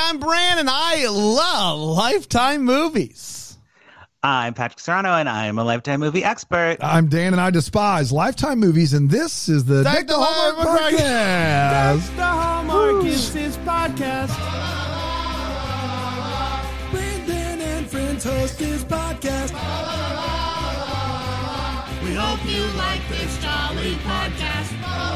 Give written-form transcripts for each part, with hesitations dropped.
I'm Bran, and I love Lifetime movies. I'm Patrick Serrano, and I'm a Lifetime movie expert. I'm Dan, and I despise Lifetime movies, and this is the Deck the Hallmark Podcast. Deck the Hallmark is his podcast. Brandon and friends host his podcast. We hope you like this jolly podcast.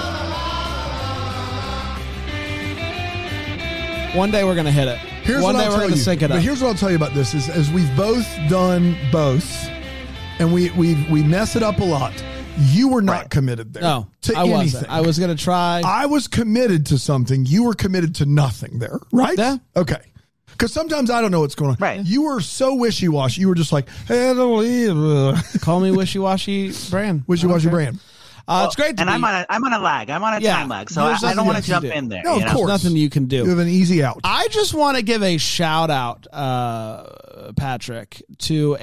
One day we're going to hit it. One day we're going to sync it up. But here's what I'll tell you about this is we've both done both, and we mess it up a lot. You were not committed there. No, to I anything. wasn't. I was going to try. I was committed to something. You were committed to nothing there, right? Yeah. Okay. Because sometimes I don't know what's going on. Right. You were so wishy-washy. You were just like, hey, I don't believe. Call me wishy-washy Bran. Wishy-washy Bran. It's great to and be. I'm on a lag. I'm on a time lag, so There's I don't want to nothing jump you in there. No, you of know? course. nothing you can do. You have an easy out. I just want to give a shout out, Patrick, to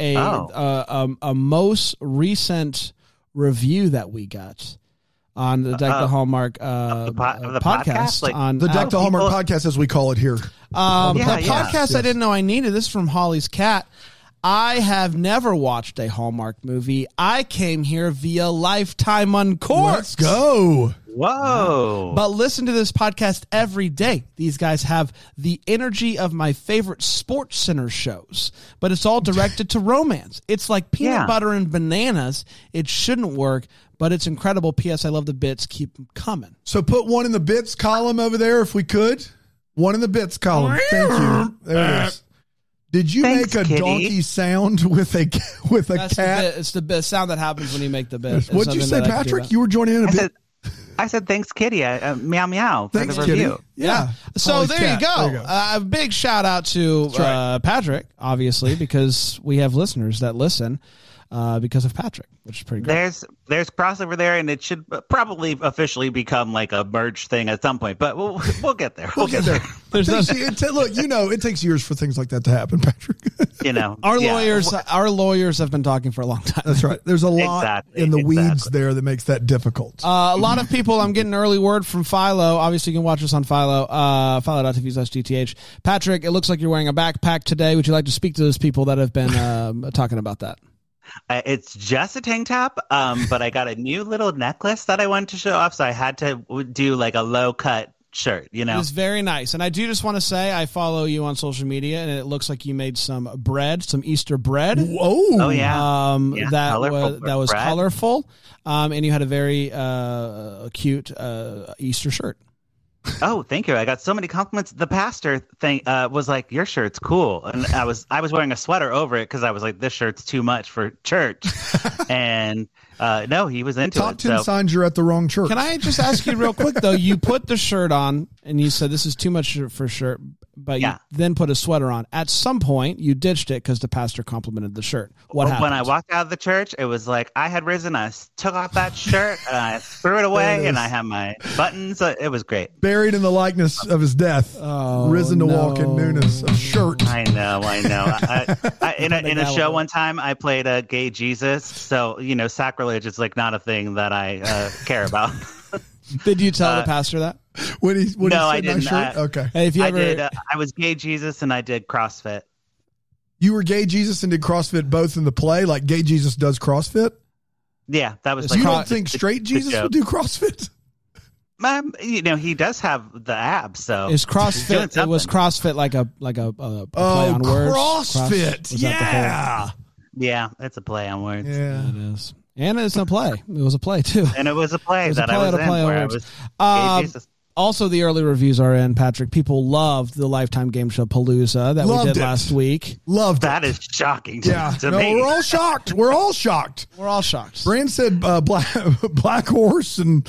a most recent review that we got on the Deck the Hallmark the podcast. Like, on The Deck the Hallmark people- podcast, as we call it here. podcast I Yes. didn't know I needed. This is from Holly's Cat. I have never watched a Hallmark movie. I came here via Lifetime Uncorked. Let's go. Whoa. But listen to this podcast every day. These guys have the energy of my favorite Sports Center shows, but it's all directed to romance. It's like peanut butter and bananas. It shouldn't work, but it's incredible. P.S. I love the bits. Keep them coming. So put one in the bits column over there if we could. One in the bits column. Thank you. There it is. Did you Thanks, make a kitty. donkey sound with a That's cat? the bit. It's the bit sound that happens when you make the bit. It's What'd you say, something that I can do Patrick? that. You were joining in a bit. I said thanks, kitty. Meow meow for Thanks, the kitty. review. Yeah. So Holly's there cat. you go. There you go. A big shout out to right. Patrick, obviously, because we have listeners that listen because of Patrick, which is pretty great. There's crossover there, and it should probably officially become like a merge thing at some point. But we'll get there. We'll get there. There's Look, it takes years for things like that to happen, Patrick. You know, Our yeah. lawyers have been talking for a long time. That's right. There's a lot Exactly, in the weeds exactly. there that makes that difficult. A lot of people, I'm getting early word from Philo. Obviously, you can watch us on Philo, philo.tv/DTH. Patrick, it looks like you're wearing a backpack today. Would you like to speak to those people that have been talking about that? It's just a tank top, but I got a new little necklace that I wanted to show off, so I had to do like a low cut shirt. You know, It's very nice. And I do just want to say I follow you on social media, and it looks like you made some bread, some Easter bread. Whoa. oh yeah, Yeah, that colorful was bread. colorful, and you had a very cute Easter shirt. Oh, thank you. I got so many compliments. The pastor thing was like, "Your shirt's cool," and I was wearing a sweater over it because I was like, "This shirt's too much for church." And no, he was into Top it. 10 So signs you're at the wrong church. Can I just ask you real quick though? You put the shirt on, and you said this is too much for shirt, but Yeah. you then put a sweater on. At some point, you ditched it because the pastor complimented the shirt. What happened? when I walked out of the church, it was like I had risen. I took off that shirt and I threw it away, There it and is. I had my buttons. It was great. Buried in the likeness of his death, risen to walk in newness of shirt. I know. In a show one time, I played a gay Jesus. So, sacrilege is like not a thing that I care about. Did you tell the pastor that? When he No, said I my didn't. shirt? Okay. Hey, if you I ever, did. I was gay Jesus and I did CrossFit. You were gay Jesus and did CrossFit both in the play, like gay Jesus does CrossFit? Yeah, that was Is like You Cro- don't think straight Jesus joke. would do CrossFit? He does have the abs, so is he's doing CrossFit? It was something. CrossFit like a play Oh, on words. CrossFit. Was that the whole- Yeah. Yeah, it's a play on words. Yeah. It is. And it's a play. It was a play, too. And it was a play It was a that play I was on a in play on where I words. was gay Jesus. Also, the early reviews are in, Patrick. People loved the Lifetime Game Show Palooza that we Loved did it. last week. Loved it. That is shocking Yeah. to No, me. we're all shocked. We're all shocked. We're all shocked. Brand said black horse and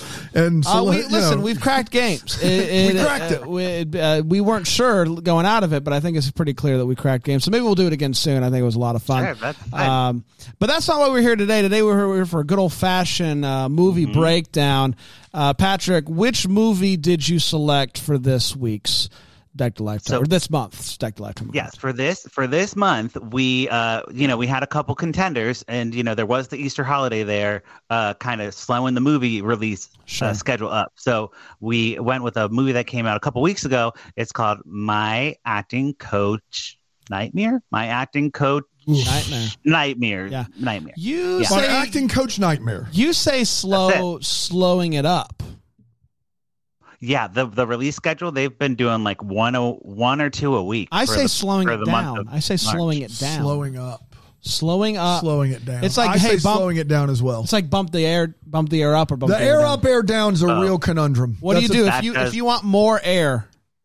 We've cracked games. We cracked it. We weren't sure going out of it, but I think it's pretty clear that we cracked games. So maybe we'll do it again soon. I think it was a lot of fun. Sure, that's fine. But that's not why we're here today. Today we're here for a good old-fashioned movie breakdown. Patrick, which movie did you select for this week's Deck the Lifetime, or this month, Deck the Lifetime. Yes, for this month, we we had a couple contenders, and there was the Easter holiday there, kind of slowing the movie release schedule up. So we went with a movie that came out a couple weeks ago. It's called My Acting Coach Nightmare. My Acting Coach Nightmare. Yeah. Nightmare. You My say Acting Coach Nightmare. You say slowing it up. Yeah, the release schedule, they've been doing like one or two a week. I say slowing it down. I say slowing it down. Slowing up. Slowing it down. It's like slowing it down as well. It's like bump the air up or bump the air air down. up, air down is a real conundrum. What do you do if you want more air?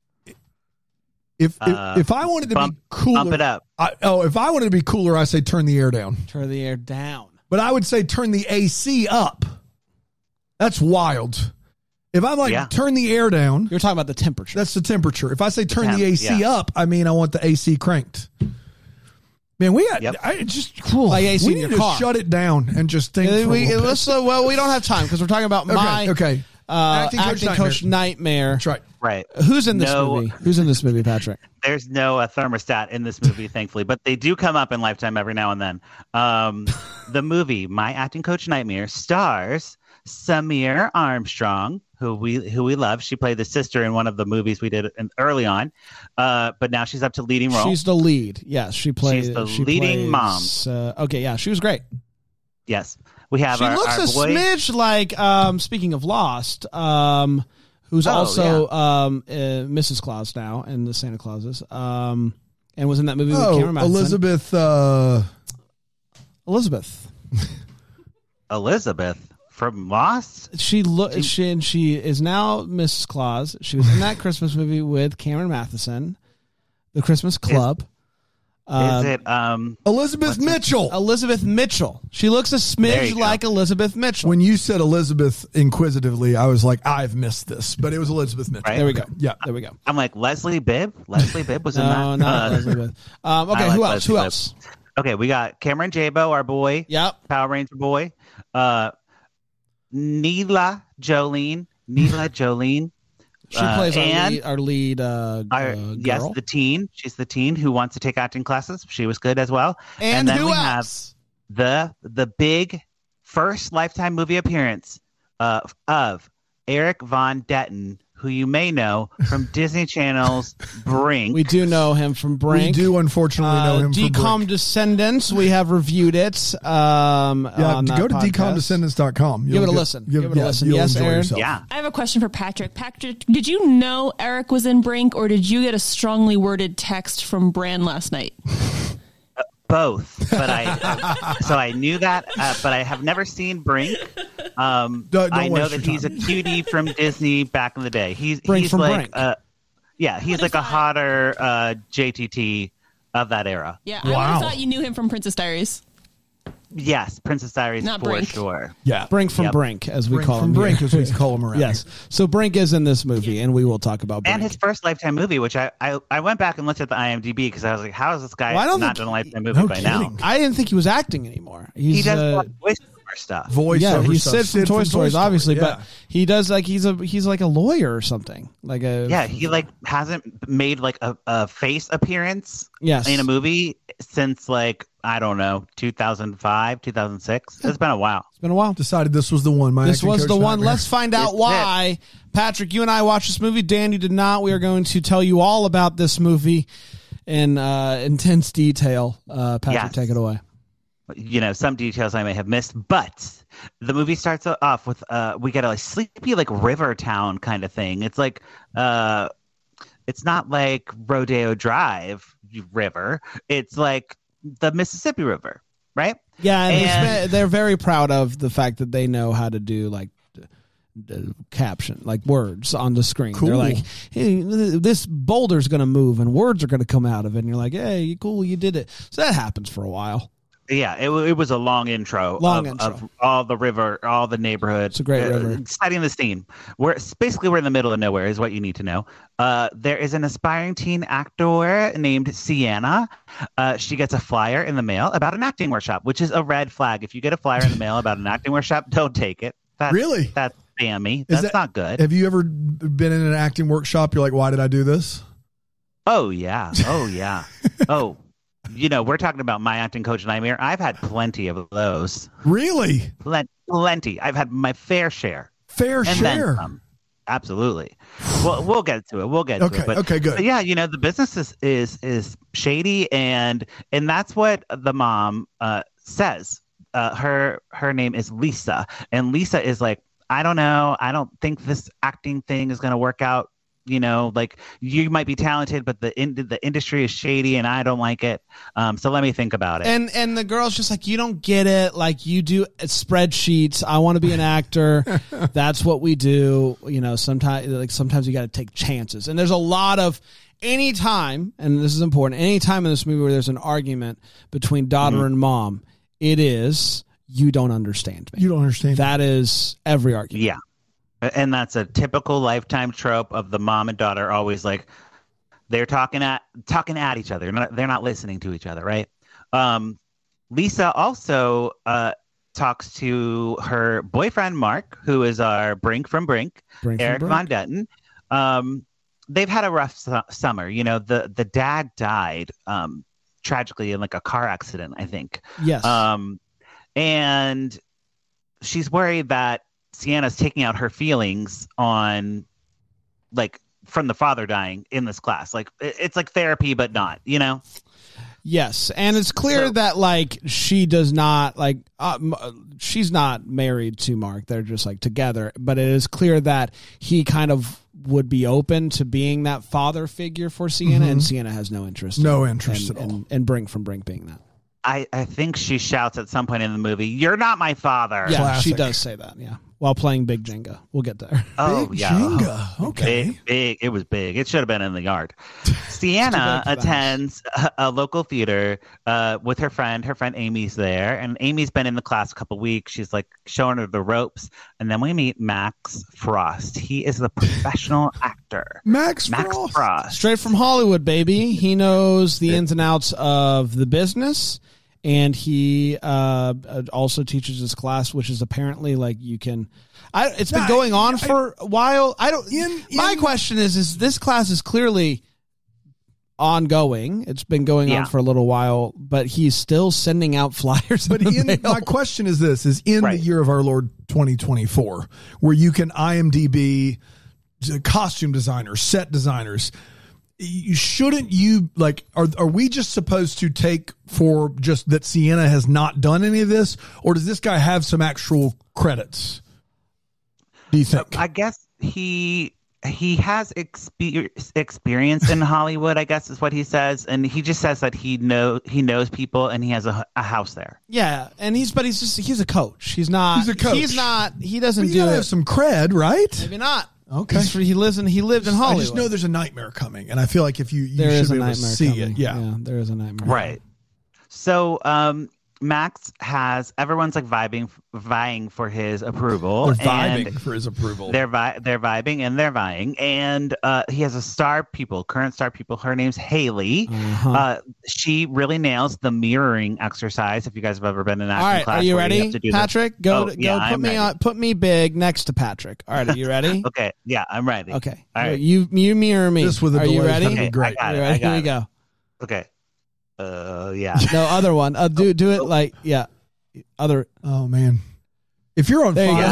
If I wanted to be cooler, bump it up. If I wanted to be cooler, I say turn the air down. Turn the air down. But I would say turn the AC up. That's wild. If I'm like, turn the air down. You're talking about the temperature. That's the temperature. If I say turn the AC up, I mean I want the AC cranked. Man, we got cool. Like AC we in need your to car. shut it down and just think. We don't have time because we're talking about Acting Coach Nightmare. That's right. Right. Who's in this movie? Who's in this movie, Patrick? There's no thermostat in this movie, thankfully, but they do come up in Lifetime every now and then. The movie My Acting Coach Nightmare stars Samir Armstrong, who we love. She played the sister in one of the movies we did early on, but now she's up to leading role. She's the lead. Yes, she plays. She's the leading mom. Okay, yeah, she was great. Yes, we have. She looks a smidge like. Speaking of Lost, who's also Mrs. Claus now in the Santa Clauses, and was in that movie with Cameron Matheson. Elizabeth from Lost. She is now Mrs. Claus. She was in that Christmas movie with Cameron Matheson, The Christmas Club. Is it Elizabeth Mitchell? Elizabeth Mitchell. She looks a smidge like Elizabeth Mitchell. When you said Elizabeth inquisitively, I was like, I've missed this, but it was Elizabeth Mitchell. Right? There we go. Yeah, there we go. I'm like Leslie Bibb. Leslie Bibb was in that. No, not Elizabeth. Okay, who else? Who else? Okay, we got Cameron Jabo, our boy. Yep. Power Ranger boy. Neela Jolene. She plays our lead girl. Yes, the teen. She's the teen who wants to take acting classes. She was good as well. And then who we else? have the big first Lifetime movie appearance of Eric Von Detten, who you may know from Disney Channel's Brink. We do know him from Brink. We do unfortunately know him from Decom Brink. Descendants. We have reviewed it. Go to decomdescendants.com. Give it a listen. Give it a listen. Yes, Aaron? Yourself. Yeah. I have a question for Patrick. Patrick, did you know Eric was in Brink, or did you get a strongly worded text from Bran last night? Both, but I knew that, but I have never seen Brink. I know that he's a cutie from Disney back in the day. He's like Brink. He's like a hotter JTT of that era. Yeah, I would have thought you knew him from Princess Diaries. Yes, Princess Diaries Not for Brink. sure. Yeah, Brink from Brink, as we call him. Brink, here. as we call him around. Yes. So Brink is in this movie, and we will talk about Brink. And his first Lifetime movie, which I went back and looked at the IMDb because I was like, how is this guy not done a Lifetime movie by now? I didn't think he was acting anymore. He does voiceover stuff. He's Sid from Toy Story, obviously, yeah. but he does like he's like a lawyer or something. He like hasn't made like a face appearance in a movie since like, I don't know, 2005, 2006. It's been a while. Decided this was the one. This was the one. Let's find out why. Patrick, you and I watched this movie. Dan, you did not. We are going to tell you all about this movie in intense detail. Patrick, take it away. Some details I may have missed, but the movie starts off with we get a sleepy like river town kind of thing. It's like it's not like Rodeo Drive River. It's like the Mississippi River, right? Yeah, and they're very proud of the fact that they know how to do like caption, like words on the screen. Cool. They're like, hey, this boulder's going to move and words are going to come out of it. And you're like, hey, cool, you did it. So that happens for a while. Yeah, it was a long intro of all the river, all the neighborhood. It's a great river. Setting the scene. We're in the middle of nowhere is what you need to know. There is an aspiring teen actor named Sienna. She gets a flyer in the mail about an acting workshop, which is a red flag. If you get a flyer in the mail about an acting workshop, don't take it. Really? That's spammy. That's not good. Have you ever been in an acting workshop? You're like, why did I do this? Oh yeah. Oh, we're talking about my acting coach nightmare. I've had plenty of those. Really? Plenty. I've had my fair share. Fair and share. Then some. Absolutely. Well, we'll get to it. We'll get to it. But, okay, good. But yeah, the business is shady, and that's what the mom says. Her name is Lisa, and Lisa is like, I don't know. I don't think this acting thing is going to work out. Like you might be talented, but the industry is shady and I don't like it. So let me think about it. And the girl's just like, you don't get it. Like you do spreadsheets. I want to be an actor. That's what we do. Sometimes you got to take chances. And there's a lot of anytime, and this is important, anytime in this movie where there's an argument between daughter and mom, it is, you don't understand me. You don't understand. That is every argument. Yeah. And that's a typical Lifetime trope of the mom and daughter always like they're talking at each other. They're not listening to each other, right? Lisa also talks to her boyfriend Mark, who is our Brink from Brink, Eric Von Detten. They've had a rough summer. The dad died tragically in like a car accident, I think. Yes. And she's worried that Sienna's taking out her feelings on, like, from the father dying in this class. Like, it's like therapy, but not, Yes, and it's clear that, like, she does not, like, she's not married to Mark. They're just, like, together. But it is clear that he kind of would be open to being that father figure for Sienna, and Sienna has no interest. No interest at all. And Brink from Brink being that. I think she shouts at some point in the movie, "You're not my father." Yeah, Classic. she does say that, yeah. While playing Big Jenga. We'll get there. Oh, Big yeah. Jenga. Okay. Big. It was big. It should have been in the yard. Sienna attends a local theater with her friend. Her friend Amy's there. And Amy's been in the class a couple weeks. She's like showing her the ropes. And then we meet Max Frost. He is the professional actor. Max Frost. Straight from Hollywood, baby. He knows the ins and outs of the business. And he also teaches this class, which is apparently like you can. It's been going on for a while. I don't. My question is this class is clearly ongoing. It's been going on for a little while, but he's still sending out flyers. But my question is this: the year of our Lord 2024, where you can IMDb costume designers, set designers. Shouldn't you like? Are we just supposed to take for just that Sienna has not done any of this, or does this guy have some actual credits? Do you think? I guess he has experience in Hollywood. I guess is what he says, and he just says that he knows people, and he has a house there. Yeah, and he's a coach. He's not. He's a coach. He doesn't but you do it. Have some cred, right? Maybe not. Okay. He lived in Hollywood. I just know there's a nightmare coming, and I feel like if you should be able to see coming. it. Yeah, there is a nightmare. Right. So Max has everyone's like vying for his approval. They're vibing for his approval. They're vibing and they're vying, and he has a current star pupil. Her name's Haley. She really nails the mirroring exercise. If you guys have ever been in acting class, are you ready, Patrick? Put me big next to Patrick. All right, are you ready? Okay, yeah, I'm ready. Okay, all right. You mirror me. This with a are you ready? Okay, great. I got it. Here we go. Okay. Yeah. No, other one. Do it like other. Oh man. If you're on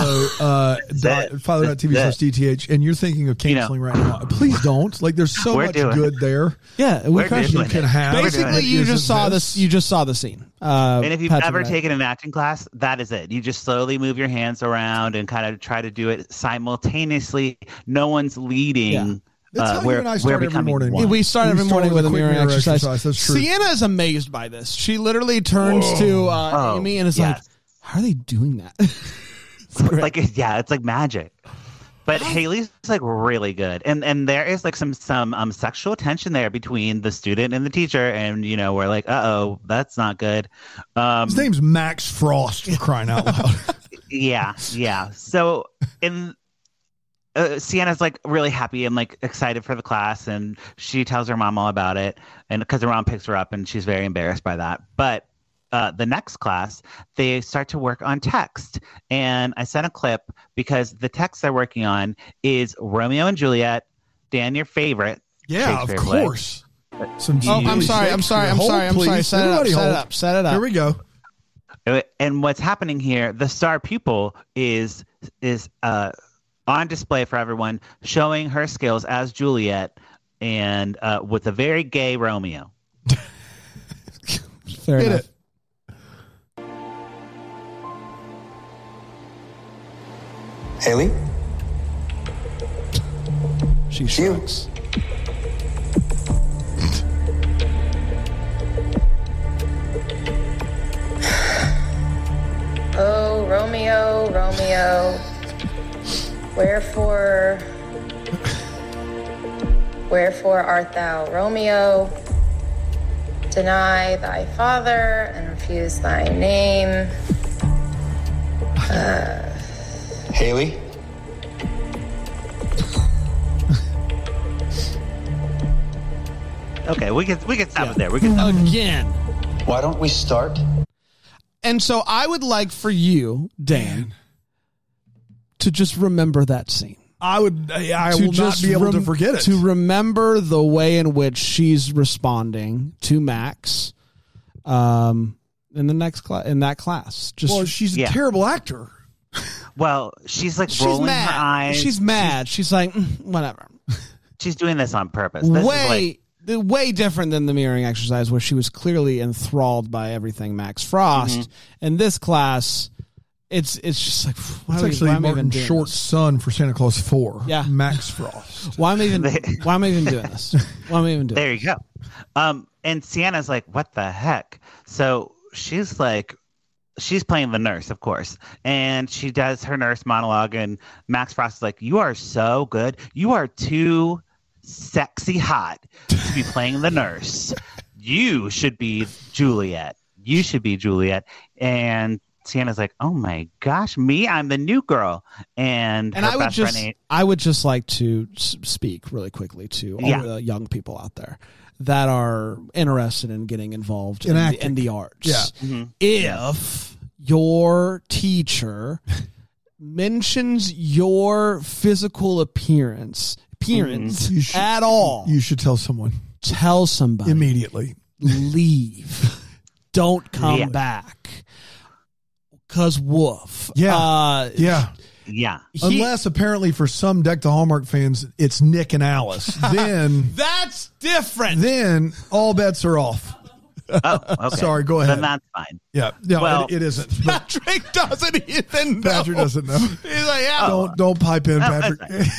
follow.tv/DTH and you're thinking of canceling right now, please don't. Like, there's so much good there. Yeah, we can have. Basically, you just saw this. You just saw the scene. And if you've ever taken an acting class, that is it. You just slowly move your hands around and kind of try to do it simultaneously. No one's leading. Yeah. That's how you and I start every morning. We start every morning with a mirror exercise. That's true. Sienna is amazed by this. She literally turns to Amy and is like, how are they doing that? It's like magic. But Haley's like really good. And there is like some sexual tension there between the student and the teacher. And, we're like, uh-oh, that's not good. His name's Max Frost, for crying out loud. Yeah. So Sienna's like really happy and like excited for the class, and she tells her mom all about it, and because her mom picks her up, and she's very embarrassed by that. But the next class, they start to work on text, and I sent a clip because the text they're working on is Romeo and Juliet. Dan, your favorite? Yeah, of course. Some I'm sorry. Set it up. Here we go. And what's happening here, the star pupil is on display for everyone, showing her skills as Juliet and with a very gay Romeo. Fair enough. It. Haley? She shrugs. Oh, Romeo, Romeo, wherefore art thou, Romeo? Deny thy father and refuse thy name. Haley? Okay, we can stop it there. We can stop Again. Why don't we start? And so I would like for you, Dan, to just remember that scene. I will not be able to forget it. To remember the way in which she's responding to Max in that class. She's a terrible actor. Well, she's like rolling her eyes. She's mad. She's like, whatever. She's doing this on purpose. This is way different than the mirroring exercise where she was clearly enthralled by everything Max Frost. Mm-hmm. In this class, it's just like, It's actually Martin Short's son for Santa Claus 4. Yeah. Max Frost. Why am I even doing this? Why am I even doing There you go. And Sienna's like, what the heck? So she's playing the nurse, of course, and she does her nurse monologue, and Max Frost is like, you are so good. You are too sexy hot to be playing the nurse. You should be Juliet. And Sienna's like, oh my gosh, me? I'm the new girl. And I would just like to speak really quickly to all the young people out there that are interested in getting involved in the arts. Yeah. Mm-hmm. If your teacher mentions your physical appearance at all, You should tell someone. Tell somebody Immediately. Leave. Don't come back. Because woof. Yeah. Yeah. Unless apparently for some Deck the Hallmark fans, it's Nick and Alice. Then that's different. Then all bets are off. Oh, okay. Sorry, go ahead. Then that's fine. Yeah. No, Well, it isn't. Patrick doesn't even know. Patrick doesn't know. He's like, yeah. Don't pipe in, Patrick.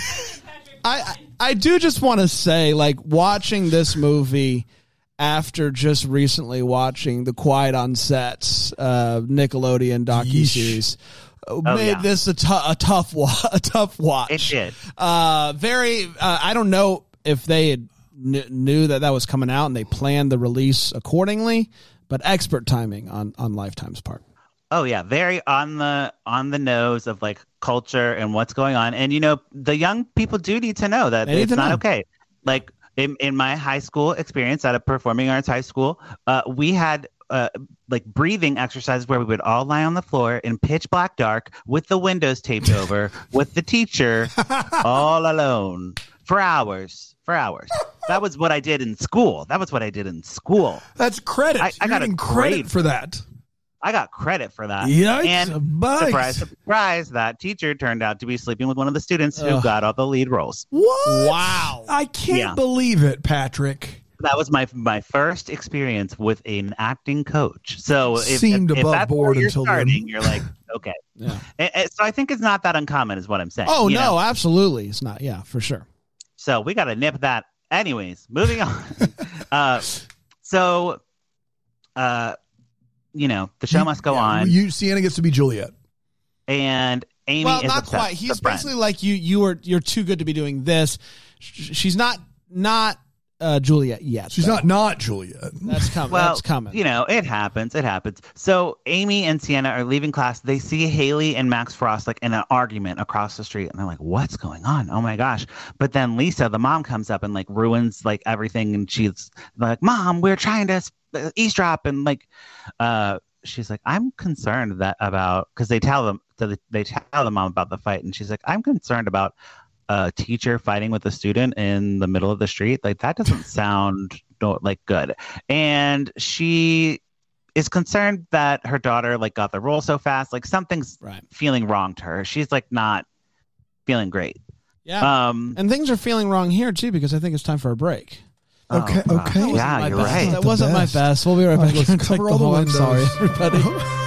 I do just want to say, like, watching this movie after just recently watching the Quiet on Sets Nickelodeon docuseries made this a tough watch. It did. I don't know if they had knew that was coming out and they planned the release accordingly, but expert timing on Lifetime's part. Oh yeah, very on the nose of like culture and what's going on. And the young people do need to know that it's not okay. Like in my high school experience at a performing arts high school, we had like breathing exercises where we would all lie on the floor in pitch black dark with the windows taped over with the teacher all alone for hours. That was what I did in school. That's credit. I got a credit for that. I got credit for that. Yikes, and surprise, that teacher turned out to be sleeping with one of the students who got all the lead roles. What? Wow. I can't believe it, Patrick. That was my first experience with an acting coach. So if above board until then. You're like, okay. Yeah. And so I think it's not that uncommon is what I'm saying. Oh, no, absolutely. It's not. Yeah, for sure. So we got to nip that. Anyways, moving on. The show must go on. Sienna gets to be Juliet. And Amy is not upset. quite. He's basically like, you're too good to be doing this. She's not Juliet yet. She's not Juliet. That's coming. Well, that's coming. It happens. So Amy and Sienna are leaving class. They see Haley and Max Frost like in an argument across the street, and they're like, "What's going on? Oh my gosh!" But then Lisa, the mom, comes up and like ruins like everything, and she's like, "Mom, we're trying to eavesdrop," and like, she's like, "I'm concerned about," because they tell the mom about the fight, and she's like, "I'm concerned about a teacher fighting with a student in the middle of the street. Like that doesn't sound like good. And she is concerned that her daughter like got the role so fast. Like something's feeling wrong to her. She's like not feeling great. Yeah. And things are feeling wrong here too, because I think it's time for a break. Okay. Yeah, you're right. That wasn't my best. We'll be right back. Let's cover all the windows. I'm sorry, everybody.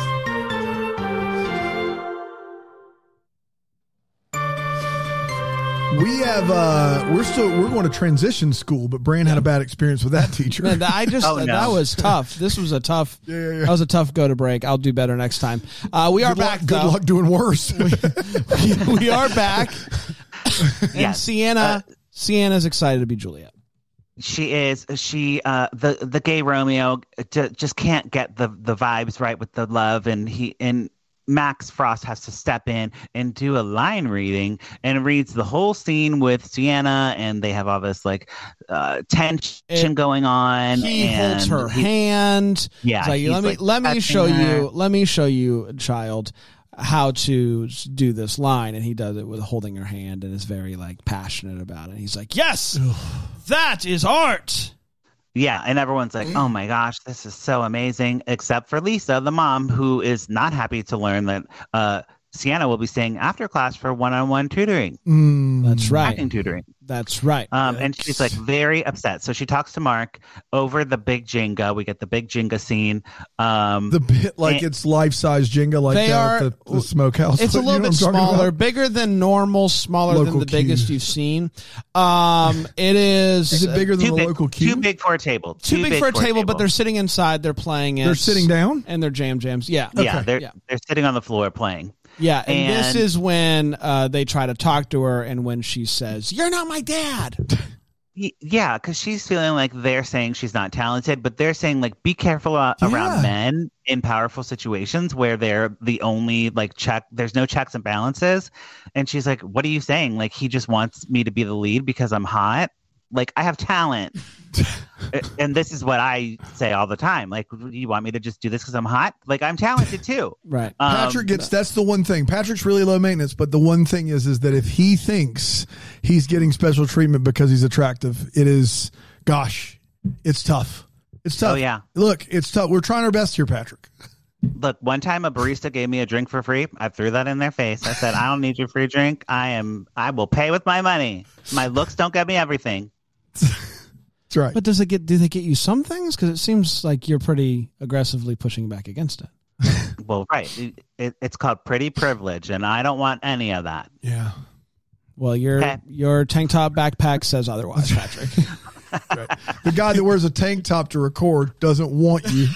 We have we're going to transition school, but Bran had a bad experience with that teacher. Man, that was tough. This was a tough. That was a tough go to break. I'll do better next time. We are back. Good luck doing worse. we are back. And Sienna's excited to be Juliet. She is. The gay Romeo just can't get the vibes right with the love, and Max Frost has to step in and do a line reading and reads the whole scene with Sienna, and they have all this like tension going on. He holds her hand. Yeah, let me show you, child, how to do this line, and he does it with holding her hand and is very like passionate about it. He's like, yes, that is art. Yeah, and everyone's like, oh my gosh, this is so amazing, except for Lisa, the mom, who is not happy to learn that Sienna will be staying after class for one-on-one tutoring. That's right. Acting tutoring. That's right. And she's like very upset. So she talks to Mark over the big Jenga. We get the big Jenga scene. It's life-size Jenga like they that at the smokehouse. It's a little bit smaller, bigger than normal, smaller than the biggest you've seen. It is. Is it bigger than the local cube? Too big for a table. Too big for a table, but they're sitting inside. They're playing it. They're sitting down? And they're jams. Yeah. Yeah, they're sitting on the floor playing. Yeah, and this is when they try to talk to her, and when she says, "You're not my dad." Yeah, because she's feeling like they're saying she's not talented, but they're saying like be careful around men in powerful situations where they're the only like there's no checks and balances. And she's like, "What are you saying? Like he just wants me to be the lead because I'm hot? Like I have talent." And this is what I say all the time. Like, you want me to just do this because I'm hot? Like, I'm talented too. Right. Patrick that's the one thing. Patrick's really low maintenance, but the one thing is that if he thinks he's getting special treatment because he's attractive, it's tough. It's tough. Oh, yeah. Look, it's tough. We're trying our best here, Patrick. Look, one time a barista gave me a drink for free. I threw that in their face. I said, I don't need your free drink. I will pay with my money. My looks don't get me everything. That's right. But do they get you some things? Because it seems like you're pretty aggressively pushing back against it. Well, right. It's called pretty privilege, and I don't want any of that. Yeah. Well, your tank top backpack says otherwise, Patrick. Right. The guy that wears a tank top to record doesn't want you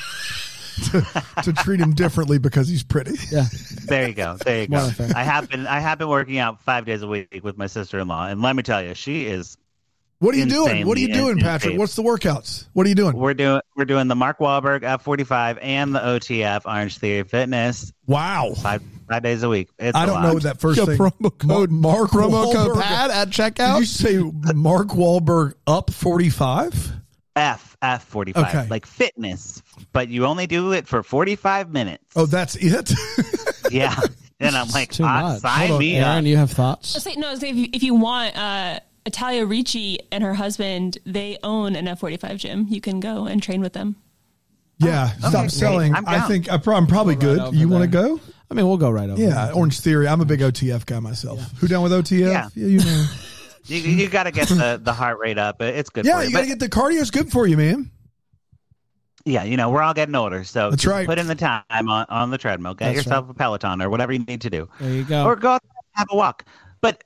to treat him differently because he's pretty. Yeah. There you go. I have been working out 5 days a week with my sister-in-law, and let me tell you, she is. What are you doing? What are you doing, Patrick? What's the workouts? What are you doing? We're doing the Mark Wahlberg F45 and the OTF Orange Theory Fitness. Wow. 5 days a week. I don't know that first thing. Promo code Mark promo Wahlberg code PAD at checkout. Did you say Mark Wahlberg up 45? F45. Okay. Like fitness, but you only do it for 45 minutes. Oh, that's it? Yeah. And I'm like, too much. Sign me up. Aaron, you have thoughts? If you want, Italia Ricci and her husband, they own an F45 gym. You can go and train with them. Yeah, stop selling. I think I'm probably good. You want to go? I mean, we'll go right over. Yeah, there. Orange Theory. I'm a big OTF guy myself. Yeah. Who down with OTF? Yeah, you know. You got to get the heart rate up. It's good. Yeah, for you got to get the cardio. It's good for you, man. Yeah, we're all getting older, so that's right. Put in the time on the treadmill. Get yourself a Peloton or whatever you need to do. There you go. Or go out and have a walk. But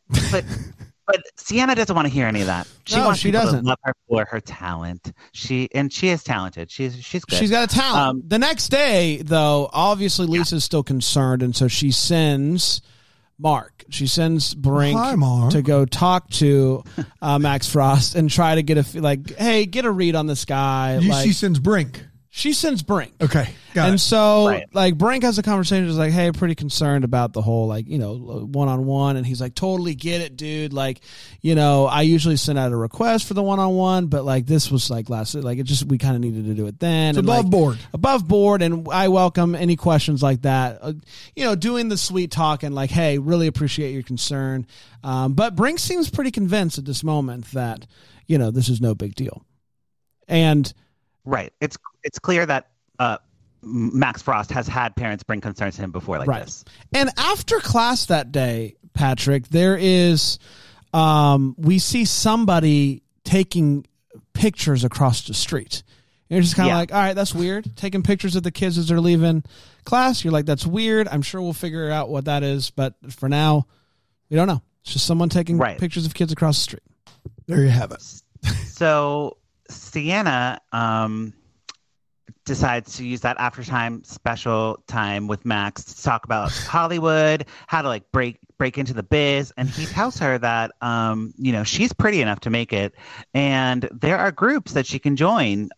Sienna doesn't want to hear any of that. She doesn't love her for her talent. She is talented. She's good. She's got a talent. The next day, though, obviously Lisa's still concerned, and so she sends Mark. She sends Brink to go talk to Max Frost and try to get hey, get a read on this guy. She sends Brink. She sends Brink. Okay. And so, like, Brink has a conversation. Is like, hey, pretty concerned about the whole, like, you know, one-on-one. And he's like, totally get it, dude. Like, you know, I usually send out a request for the one-on-one, but, like, this was, like, it just, we kind of needed to do it then. It's and above board. Above board. And I welcome any questions like that. You know, doing the sweet talk and, like, hey, really appreciate your concern. But Brink seems pretty convinced at this moment that, you know, this is no big deal. And right. It's clear that Max Frost has had parents bring concerns to him before like this. And after class that day, Patrick, there is, we see somebody taking pictures across the street. And you're just kind of like, all right, that's weird. Taking pictures of the kids as they're leaving class. You're like, that's weird. I'm sure we'll figure out what that is. But for now, we don't know. It's just someone taking pictures of kids across the street. There you have it. So Sienna, decides to use that after time special time with Max to talk about Hollywood, how to like break into the biz, and he tells her that you know, she's pretty enough to make it, and there are groups that she can join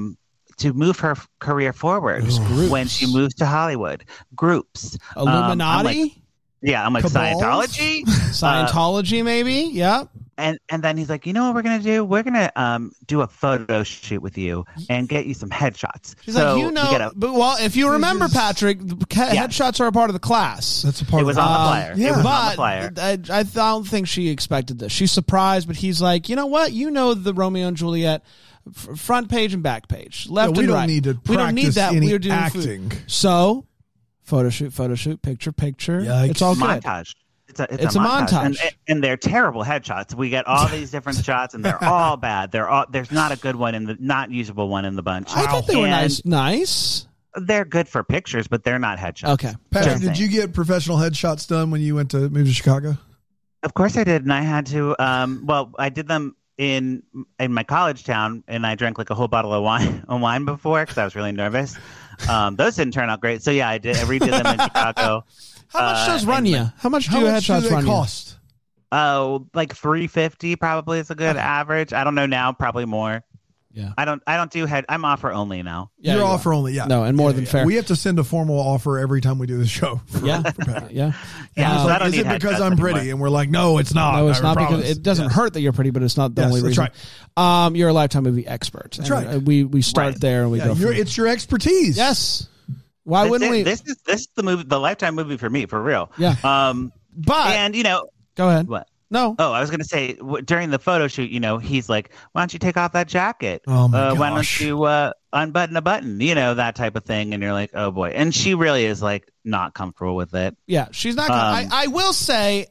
to move her career forward when she moves to Hollywood. Groups, Illuminati. I'm like Scientology, Scientology, maybe. Yeah. And then he's like, you know what we're gonna do? We're gonna do a photo shoot with you and get you some headshots. She's like, you know, but well, if you remember, Patrick, headshots are a part of the class. That's a part. It was on the flyer. Yeah, it was but on the flyer. I don't think she expected this. She's surprised, but he's like, you know what? You know the Romeo and Juliet front page and back page, left and right. We don't need that. We're doing acting. Food. So, photo shoot, picture. Yikes. It's all good. Montage. It's a montage. And they're terrible headshots. We get all these different shots, and they're all bad. There's not a good one not usable one in the bunch. I thought they were nice. They're good for pictures, but they're not headshots. Okay. Patrick, did you get professional headshots done when you move to Chicago? Of course I did, and I had to. Well, I did them in my college town, and I drank like a whole bottle of wine before because I was really nervous. Those didn't turn out great. So yeah, I redid them in Chicago. How much does run you? How much do headshots run cost? Oh, like $350 probably is a good average. I don't know now, probably more. Yeah. I don't do I'm offer only now. Yeah, You're offer only, yeah. No, and more than fair. We have to send a formal offer every time we do the show. Yeah. Yeah. So I don't is need it because headshots I'm pretty? anymore. And we're like, no, it's not. No, it's not because it doesn't hurt that you're pretty, but it's not the only reason. That's right. You're a Lifetime movie expert. That's right. We start there and we go. It's your expertise. Yes. Why wouldn't we? This is the movie, the Lifetime movie for me, for real. Yeah. But and you know, go ahead. What? No. Oh, I was going to say during the photo shoot, you know, he's like, "Why don't you take off that jacket? Oh my gosh. Why don't you unbutton a button? You know, that type of thing." And you're like, "Oh boy!" And she really is like not comfortable with it. Yeah, she's not. I will say,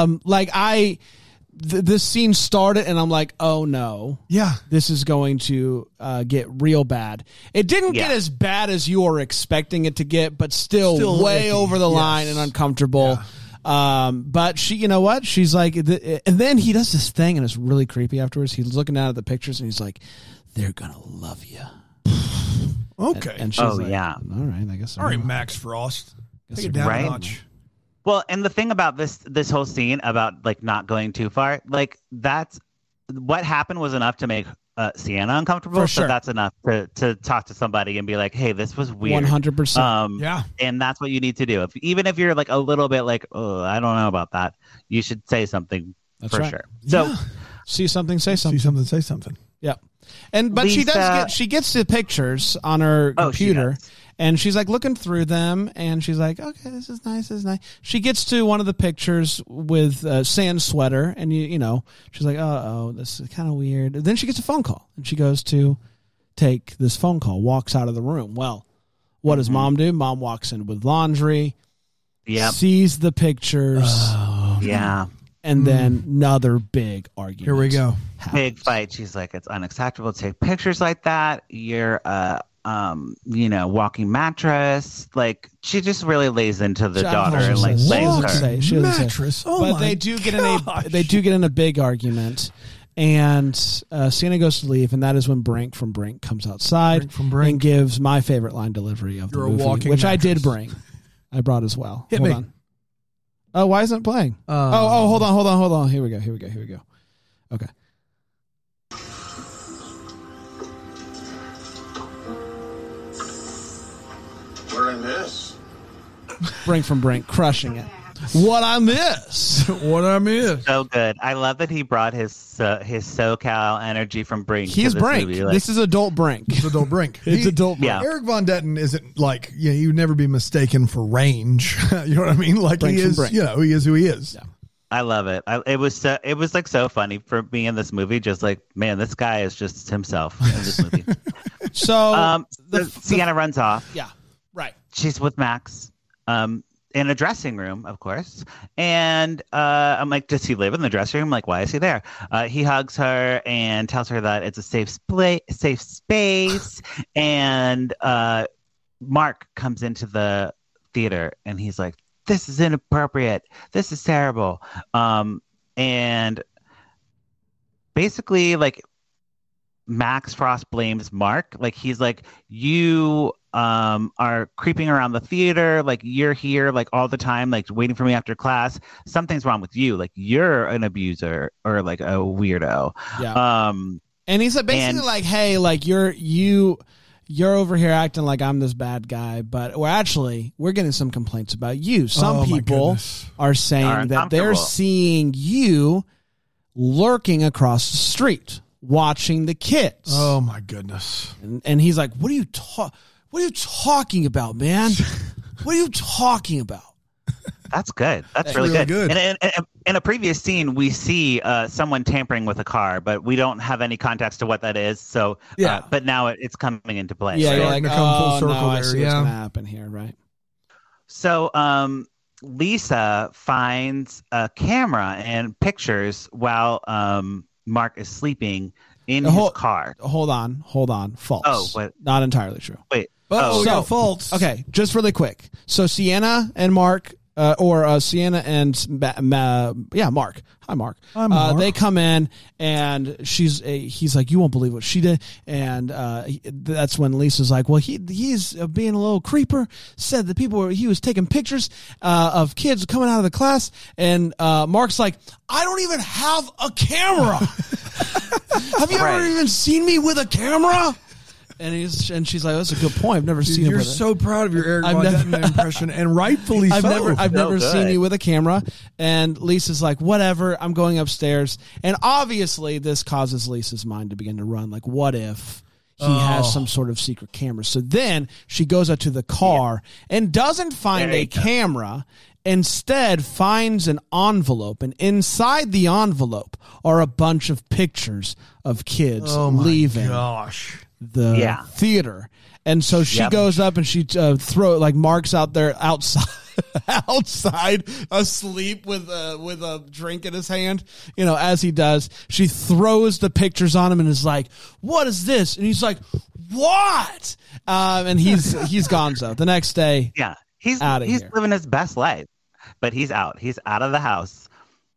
this scene started, and I'm like, "Oh no, yeah, this is going to get real bad." It didn't get as bad as you were expecting it to get, but still way over the line and uncomfortable. Yeah. But she, you know what? She's like, and then he does this thing, and it's really creepy afterwards. He's looking down at the pictures, and he's like, "They're gonna love you." Okay. And she's like, yeah. All right, I guess. All right, Max Frost. Take it down a notch. Well, and the thing about this whole scene about like not going too far, like that's what happened was enough to make Sienna uncomfortable. For sure. So that's enough to talk to somebody and be like, "Hey, this was weird." 100%. Yeah. And that's what you need to do. Even if you're like a little bit like, "Oh, I don't know about that," you should say something for sure. So see something, say something. See something, say something. Yeah. But she gets the pictures on her computer. And she's like looking through them, and she's like, "Okay, this is nice. This is nice." She gets to one of the pictures with Sans sweater, and you know, she's like, "Oh, this is kind of weird." And then she gets a phone call, and she goes to take this phone call. Walks out of the room. Well, what does Mom do? Mom walks in with laundry. Yeah. Sees the pictures. Yeah. And then another big argument. Here we go. Big fight. She's like, "It's unacceptable to take pictures like that. You're you know, walking mattress." Like she just really lays into the daughter and like blames her. She doesn't mattress. say. Oh but my they do get in a big argument, and Sienna goes to leave, and that is when Brink from Brink comes outside and gives my favorite line delivery of the movie, which I did bring. I brought as well. Hit hold me. on. Oh, why isn't it playing? Hold on. Here we go. Okay. Brink from Brink, crushing it. What I miss. What I miss. So good. I love that he brought his SoCal energy from Brink. He's to this Brink. movie. This is adult Brink. It's adult Brink. It's adult Brink. Yeah. Eric Von Detten isn't like, you'd never be mistaken for range. You know what I mean? Like Brink he from is, Brink. he is who he is. Yeah. I love it. It was like so funny for me in this movie. Just like, man, this guy is just himself in this movie. So, Sienna runs off. yeah, right. She's with Max in a dressing room, of course. And I'm like, does he live in the dressing room? Like, why is he there? He hugs her and tells her that it's a safe space. And Mark comes into the theater and he's like, this is inappropriate. This is terrible. And basically, like, Max Frost blames Mark. Like, he's like, you are creeping around the theater. Like, you're here, like, all the time, like, waiting for me after class. Something's wrong with you. Like, you're an abuser or, like, a weirdo. Yeah. And he's basically like, hey, like, you're over here acting like I'm this bad guy, but we're getting some complaints about you. Some people are saying that they're seeing you lurking across the street, watching the kids. Oh my goodness. And he's like, what are you talking about, man? What are you talking about? That's good. That's really good. And in a previous scene, we see someone tampering with a car, but we don't have any context to what that is. So, but now it's coming into play. Yeah, right? you're like, full circle I there, see what's going to happen here, right? So, Lisa finds a camera and pictures while Mark is sleeping in his car. Hold on. False. Oh, what? Not entirely true. Wait. False. Okay, just really quick. So Sienna and Mark, Sienna and Mark. Hi, Mark. Hi, Mark. They come in and he's like, you won't believe what she did. And that's when Lisa's like, well, he's being a little creeper. Said that he was taking pictures of kids coming out of the class. And Mark's like, I don't even have a camera. Have you ever even seen me with a camera? And she's like, that's a good point. I've never seen him. You're so proud of your Eric Von Detten impression, and rightfully so. I've never seen you with a camera. And Lisa's like, whatever, I'm going upstairs. And obviously this causes Lisa's mind to begin to run. Like, what if he has some sort of secret camera? So then she goes out to the car and doesn't find a camera. Instead finds an envelope, and inside the envelope are a bunch of pictures of kids leaving the theater. And so she goes up and she Mark's out there outside asleep with a drink in his hand, as he does. She throws the pictures on him and is like, what is this? And he's like, what? And he's gonzo. The next day, he's living his best life. But he's out. He's out of the house.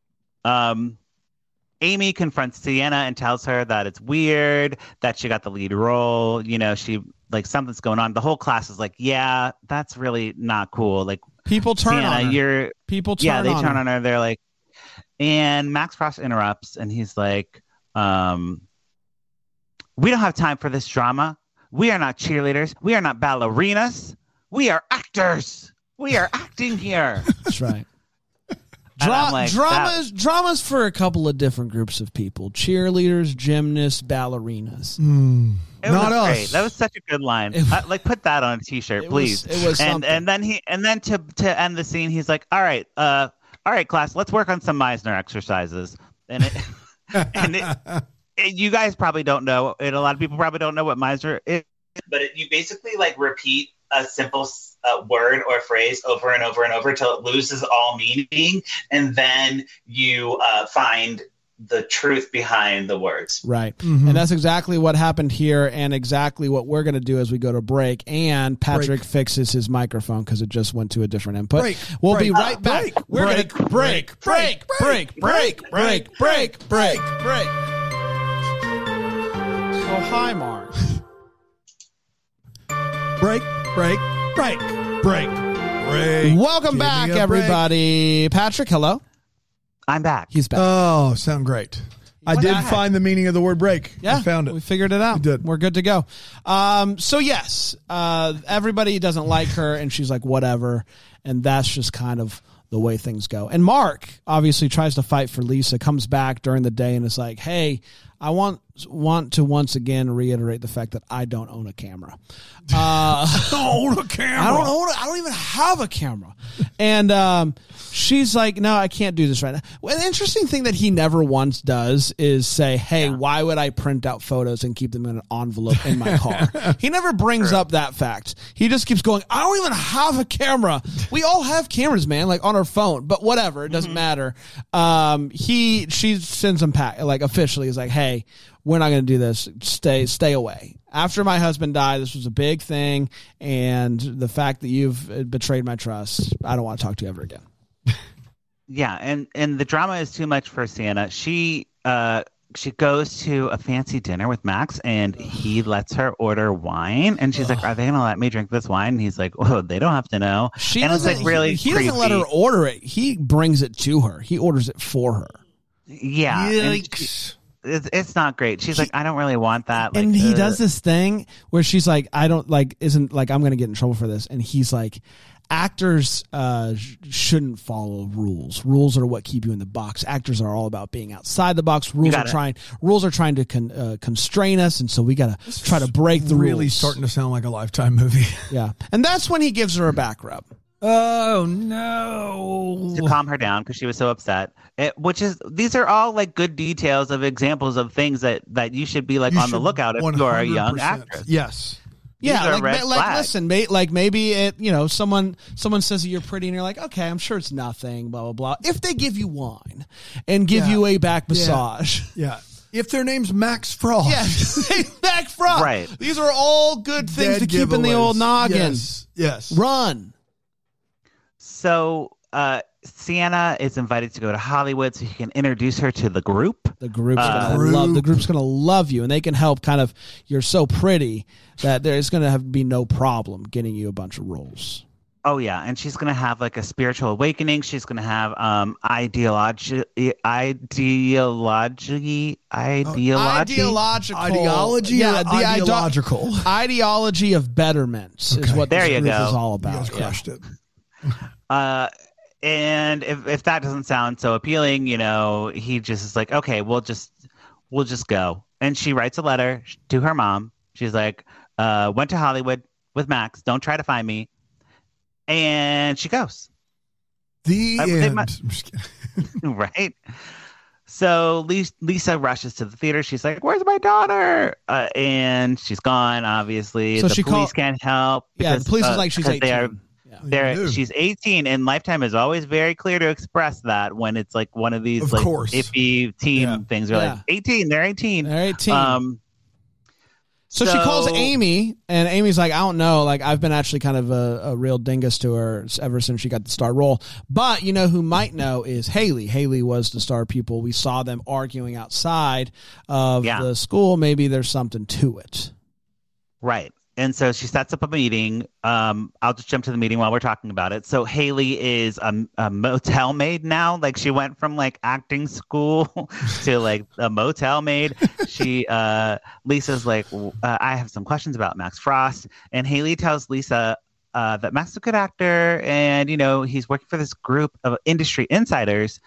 Amy confronts Sienna and tells her that it's weird that she got the lead role. She something's going on. The whole class is like, yeah, that's really not cool. Like, people turn Sienna, on her. They turn on her. They're like, and Max Frost interrupts and he's like, we don't have time for this drama. We are not cheerleaders. We are not ballerinas. We are actors. We are acting here. That's right. Dramas for a couple of different groups of people: cheerleaders, gymnasts, ballerinas. Not us. Great. That was such a good line. Put that on a T-shirt, please. It was something. And then to end the scene, he's like, all right, class, let's work on some Meisner exercises. And you guys probably don't know, and a lot of people probably don't know what Meisner is, but you basically repeat a simple word or phrase over and over and over till it loses all meaning, and then you find the truth behind the words. Right. Mm-hmm. And that's exactly what happened here, and exactly what we're going to do as we go to break. And Patrick fixes his microphone because it just went to a different input. We'll be right back. We're going to break. Oh, hi, Mark. Break. Welcome back, everybody. Patrick, hello. I'm back. He's back. Oh, sound great. I did find the meaning of the word break. Yeah, I found it. We figured it out. We did. We're good to go. So yes, everybody doesn't like her, and she's like, whatever. And that's just kind of the way things go. And Mark obviously tries to fight for Lisa, comes back during the day and is like, hey, I want to once again reiterate the fact that I don't own a camera. I don't own a camera. I don't even have a camera. And she's like, no, I can't do this right now. Well, an interesting thing that he never once does is say, hey, why would I print out photos and keep them in an envelope in my car? He never brings up that fact. He just keeps going, I don't even have a camera. We all have cameras, man, like on our phone, but whatever. It doesn't matter. She sends him officially is like, hey, we're not going to do this. Stay away. After my husband died, this was a big thing. And the fact that you've betrayed my trust, I don't want to talk to you ever again. Yeah. And the drama is too much for Sienna. She goes to a fancy dinner with Max and he lets her order wine. And she's like, are they going to let me drink this wine? And he's like, oh, they don't have to know. And it's like really he doesn't let her order it. He brings it to her. He orders it for her. Yeah. Yikes. It's not great. She's like, I don't really want that. And he does this thing where she's like, I'm going to get in trouble for this. And he's like, actors shouldn't follow rules. Rules are what keep you in the box. Actors are all about being outside the box. Rules are trying to constrain us. And so we got to try to break the rules. Really starting to sound like a Lifetime movie. Yeah. And that's when he gives her a back rub. Oh no! To calm her down because she was so upset. These are all like good details of examples of things that you should be like on the lookout if you're a young actress. Yes. Yeah, listen, maybe it, someone says that you're pretty and you're like, okay, I'm sure it's nothing, blah, blah, blah. If they give you wine and give you a back massage. Yeah. If their name's Max Frost. Yeah, Max Frost. Right. These are all good things to keep in the old noggin. Yes. Run. So Sienna is invited to go to Hollywood so he can introduce her to the group. The group's going to love you, and they can help you're so pretty that there's going to be no problem getting you a bunch of roles. Oh, yeah. And she's going to have like a spiritual awakening. She's going to have ideological. Yeah, ideological. Ideology of betterments is what this group is all about. You guys crushed it. And if that doesn't sound so appealing, he just is like, okay, we'll just go. And she writes a letter to her mom. She's like, went to Hollywood with Max. Don't try to find me. And she goes. The end. Right. So Lisa rushes to the theater. She's like, where's my daughter? And she's gone, obviously. So the police can't help. Yeah, the police is like, she's 18. She's 18, and Lifetime is always very clear to express that when it's like one of these iffy teen things. They're like 18, they're 18. They're 18. So she calls Amy, and Amy's like, I don't know. Like, I've been actually kind of a real dingus to her ever since she got the star role. But you know who might know is Haley. Haley was the star pupil. We saw them arguing outside of the school. Maybe there's something to it. Right. And so she sets up a meeting. I'll just jump to the meeting while we're talking about it. So Haley is a motel maid now. Like, she went from like acting school to like a motel maid. Lisa's like, I have some questions about Max Frost. And Haley tells Lisa that Max is a good actor. And, he's working for this group of industry insiders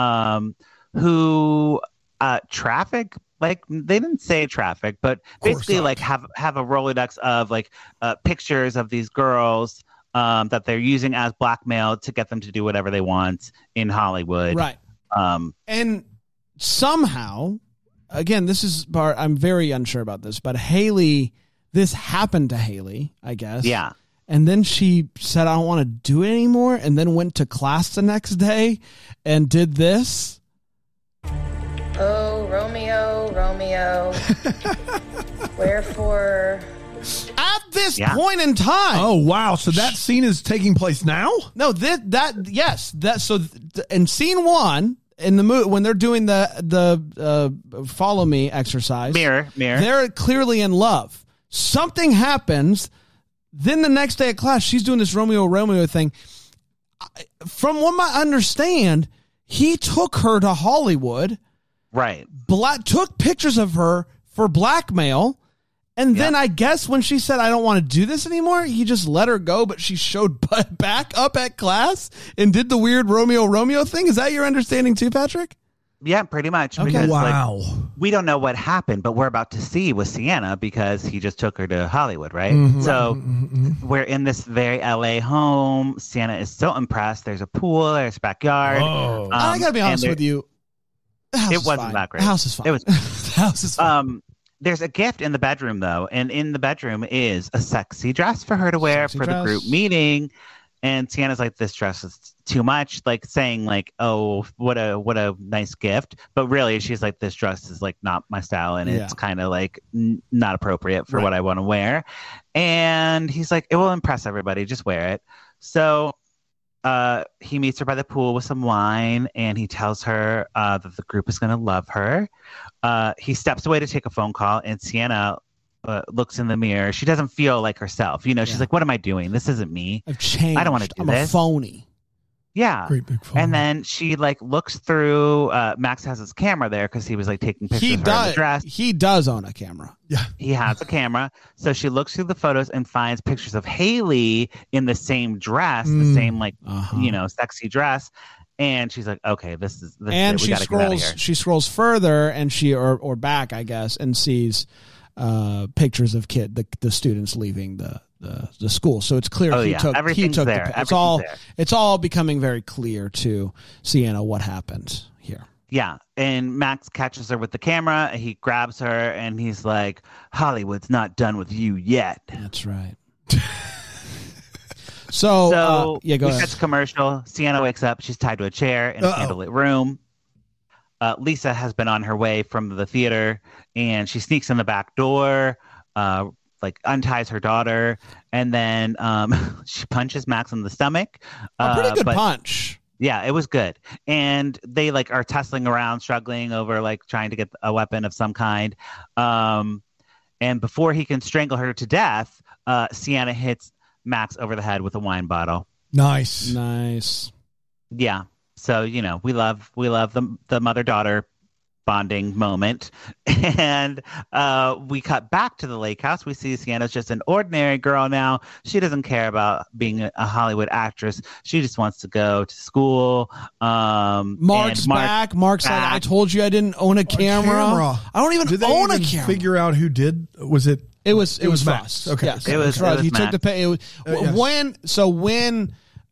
who traffic. Like, they didn't say traffic, but basically like have a Rolodex of like pictures of these girls that they're using as blackmail to get them to do whatever they want in Hollywood. Right. And somehow, again, I'm very unsure about this, but this happened to Haley, I guess. Yeah. And then she said, I don't want to do it anymore. And then went to class the next day and did this. Oh, Romeo, wherefore? At this point in time. Oh, wow. So that scene is taking place now? No, in scene one, in the movie, when they're doing the follow me exercise, mirror, they're clearly in love. Something happens. Then the next day at class, she's doing this Romeo thing. From what I understand, he took her to Hollywood Right. Took pictures of her for blackmail. And then I guess when she said, I don't want to do this anymore, he just let her go, but she showed back up at class and did the weird Romeo thing. Is that your understanding too, Patrick? Yeah, pretty much. Okay. Because, Wow. we don't know what happened, but we're about to see with Sienna because he just took her to Hollywood, right? Mm-hmm. So we're in this very LA home. Sienna is so impressed. There's a pool, there's a backyard. Oh. I got to be honest with you. It wasn't that great. The house is fine. It was. The house is fine. There's a gift in the bedroom, though, and in the bedroom is a sexy dress for her to wear for the group meeting. And Sienna's like, this dress is too much, like saying like, oh, what a nice gift. But really, she's like, this dress is like not my style, and it's kind of like not appropriate for what I want to wear. And he's like, it will impress everybody. Just wear it. So he meets her by the pool with some wine, and he tells her that the group is going to love her. He steps away to take a phone call, and Sienna looks in the mirror. She doesn't feel like herself. She's like, what am I doing? This isn't me. I've changed. I don't want to do I'm this. A phony. Yeah. Great big phone. And then she like looks through, Max has his camera there because he was like taking pictures of her in the dress. He does own a camera. Yeah. He has a camera. So she looks through the photos and finds pictures of Haley in the same dress, the same like, sexy dress. And she's like, okay, this is and it. she scrolls. She scrolls further, and she or back, I guess, and sees pictures of the students leaving the school. So it's clear he took there. It's all becoming very clear to Sienna what happened here. Yeah, and Max catches her with the camera. He grabs her, and he's like, Hollywood's not done with you yet. That's right. So go we ahead. catch a commercial. Sienna wakes up. She's tied to a chair in a candlelit room. Lisa has been on her way from the theater, and she sneaks in the back door, like unties her daughter, and then she punches Max in the stomach. A pretty good punch. Yeah, it was good. And they like are tussling around, struggling over like trying to get a weapon of some kind. And before he can strangle her to death, Sienna hits Max over the head with a wine bottle. Nice. Yeah. So, we love the mother-daughter bonding moment. And we cut back to the lake house. We see Sienna's just an ordinary girl now. She doesn't care about being a Hollywood actress. She just wants to go to school. Mark's back. Mark's like, I told you I didn't own a camera. I don't even own a camera. Figure out who did? Was it? It was Max. Frost. Okay. Yes, it was Frost. He Max. took the pay. When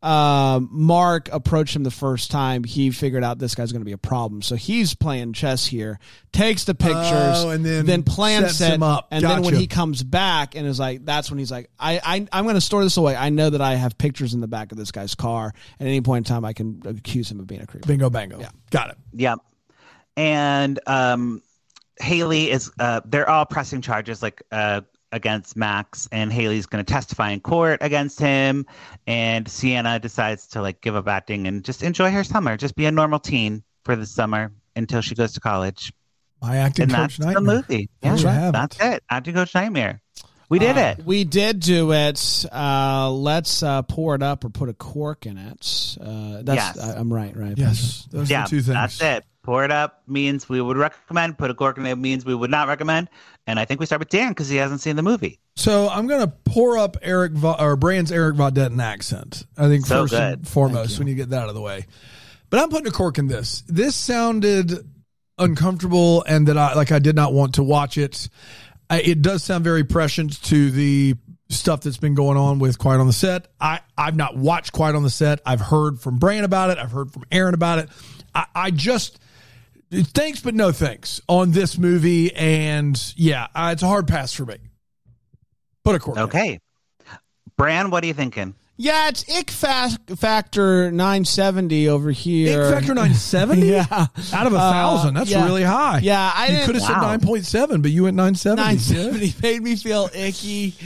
Mark approached him the first time, he figured out this guy's going to be a problem. So he's playing chess here, takes the pictures, and then plants sets it. him up. And then when he comes back and is like, that's when he's like, I'm going to store this away. I know that I have pictures in the back of this guy's car. At any point in time, I can accuse him of being a creep. Bingo, bango. Yeah. Got it. Yep. And Haley is, they're all pressing charges against Max, and Haley's going to testify in court against him. And Sienna decides to like give up acting and just enjoy her summer, just be a normal teen for the summer until she goes to college. My acting coach nightmare. nightmare. The movie. Yeah, that's it. Acting coach nightmare. We did it. We did do it. Let's pour it up or put a cork in it. Yes. I'm right? Yes. Those are the two things. That's it. Pour it up means we would recommend. Put a cork in it means we would not recommend. And I think we start with Dan because he hasn't seen the movie. So I'm going to pour up Brand's Eric Von Detten accent. I think so first good. and foremost when you get that out of the way. But I'm putting a cork in this. This sounded uncomfortable, and that I did not want to watch it. It does sound very prescient to the stuff that's been going on with Quiet on the Set. I've not watched Quiet on the Set. I've heard from Brand about it. I've heard from Aaron about it. I just thanks but no thanks on this movie, and it's a hard pass for me. Put a cork. Okay, Bran, what are you thinking? Yeah, it's Ick Factor 970 over here. Ick Factor 970? Yeah. Out of 1,000. That's really high. Yeah, you could have said 9.7, but you went 970. 970 made me feel icky.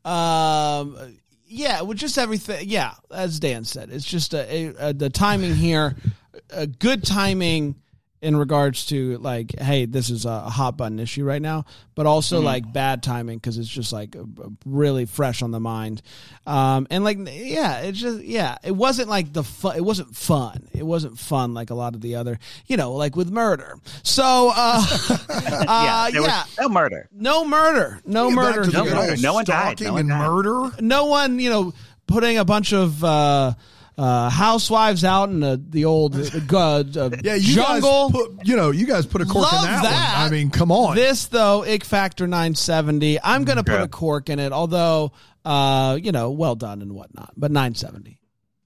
With just everything. Yeah, as Dan said, it's just the timing here. Good timing in regards to like, hey, this is a hot button issue right now, but also like bad timing because it's just like really fresh on the mind. And like, it wasn't like it wasn't fun. It wasn't fun like a lot of the other, like with murder. So, there was no murder. No murder. No murder. No one died. Murder. No one, putting a bunch of housewives out in the old jungle. You guys put a cork in that one. I mean, come on. This though, Ick Factor 970. I'm gonna put a cork in it, although well done and whatnot, but 970.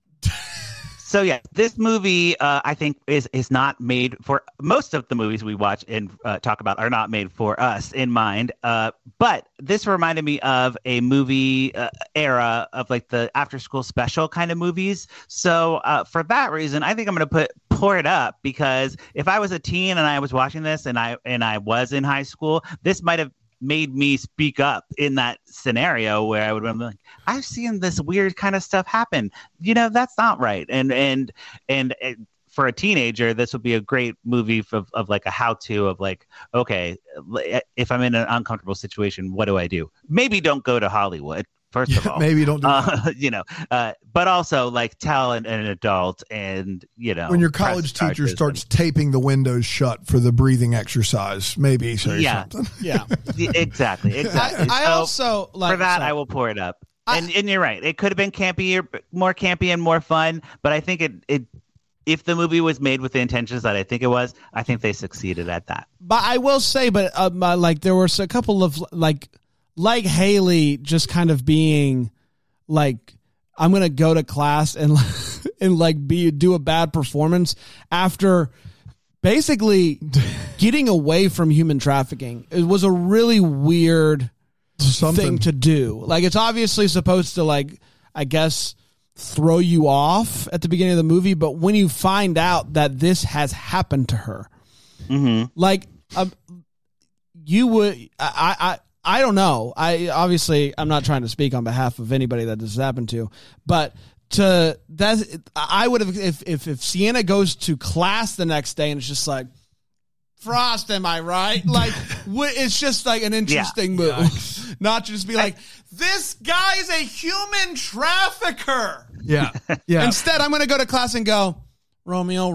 So yeah, this movie I think is not made for most of the movies we watch and talk about are not made for us in mind. But this reminded me of a movie era of like the after school special kind of movies. So for that reason, I think I'm going to pour it up because if I was a teen and I was watching this and I was in high school, this might have made me speak up in that scenario where I would have been like, I've seen this weird kind of stuff happen. That's not right. And for a teenager, this would be a great movie of like a how-to of like, okay, if I'm in an uncomfortable situation, what do I do? Maybe don't go to Hollywood. First of all, maybe don't do that. But also like tell an adult and, when your college teacher starts taping the windows shut for the breathing exercise, maybe say something. Yeah, exactly. I also like for that. I will pour it up. And you're right. It could have been more campy and more fun. But I think it if the movie was made with the intentions that I think it was, I think they succeeded at that. But I will say, like there were a couple of like Haley just kind of being like, I'm going to go to class and do a bad performance after basically getting away from human trafficking. It was a really weird thing to do. Like, it's obviously supposed to, like, I guess, throw you off at the beginning of the movie. But when you find out that this has happened to her, like, you would, I don't know. I'm not trying to speak on behalf of anybody that this has happened to, but I would have, if Sienna goes to class the next day and it's just like, Frost, am I right? Like, it's just like an interesting move, not just be like, this guy's a human trafficker. Yeah. Instead, I'm going to go to class and go, Romeo.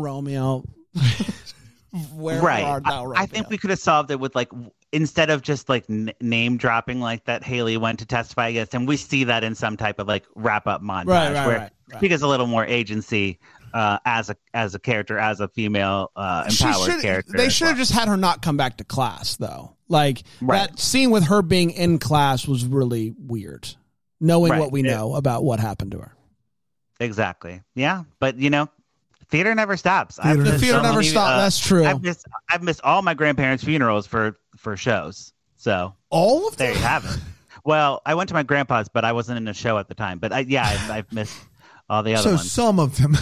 Where art thou, Romeo? I think we could have solved it with like, instead of just like name dropping like that Haley went to testify against him, we see that in some type of like wrap up montage where she gets a little more agency as a character, as a female empowered character. They should have just had her not come back to class though. Like that scene with her being in class was really weird, knowing what we know about what happened to her. Exactly. Yeah, but theater never stops. The theater never stops. That's true. I've missed all my grandparents' funerals for shows. So all of them? There you have it. Well, I went to my grandpa's, but I wasn't in a show at the time. But I've missed all the other ones. So some of them.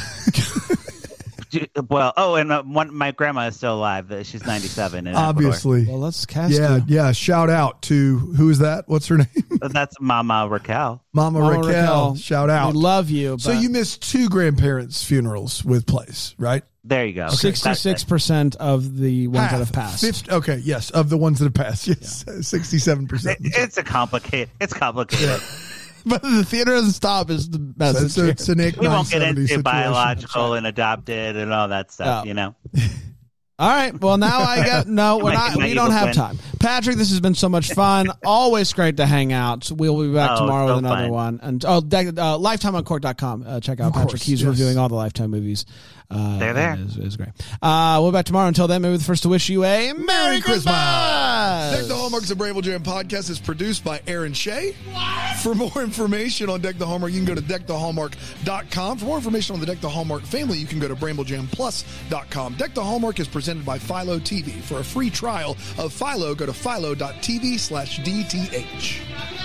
Well, my grandma is still alive. She's 97. In Obviously. Ecuador. Well, let's cast Yeah. Shout out to, who is that? What's her name? That's Mama Raquel. Mama Raquel. Shout out. We love you. So you missed 2 grandparents' funerals with Place, right? There you go. 66% of the ones that have passed. 50, okay, yes, of the ones that have passed. Yes, 67%. It's complicated. Yeah. But the theater doesn't stop is the message. So it's an we won't get into biological and adopted and all that stuff, All right. Well, now we don't have time. Patrick, this has been so much fun. Always great to hang out. So we'll be back tomorrow with another one. And lifetimeoncork.com. Check out Patrick. He's reviewing all the Lifetime movies. They're there. It's great. We'll be back tomorrow. Until then, maybe the first to wish you a Merry Christmas. Deck the Hallmarks, a Bramble Jam podcast, is produced by Aaron Shea. For more information on Deck the Hallmark, you can go to deckthehallmark.com. For more information on the Deck the Hallmark family, you can go to bramblejamplus.com. Deck the Hallmark is presented by Philo TV. For a free trial of Philo, go to philo.tv/DTH.